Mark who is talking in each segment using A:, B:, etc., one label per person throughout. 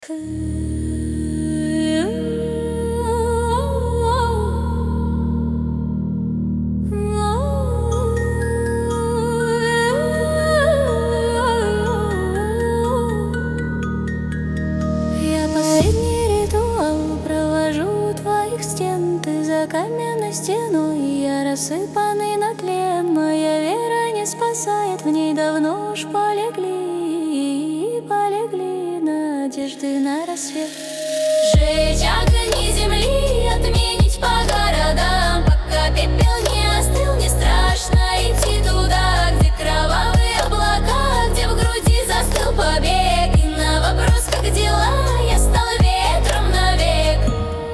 A: Последний ритуал провожу у твоих стен. Ты за каменной стеной, я рассыпанный на тлен. Моя вера не спасает, в ней давно уж полегли надежды на рассвет. Сжечь огни земли, отменить по городам, пока пепел не остыл, не страшно идти туда, где кровавые облака, где в груди застыл побег. И на вопрос, как дела, я стал ветром навек.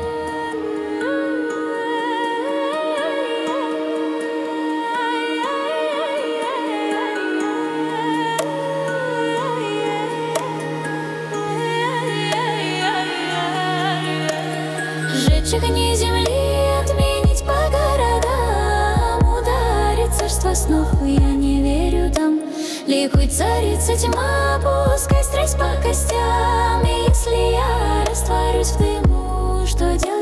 A: Сжечь огни земли, отменить по городам, ударить царство снов, я не верю там. Ликует царица тьма, пускай страсть по костям. И если я растворюсь в дыму, что делать?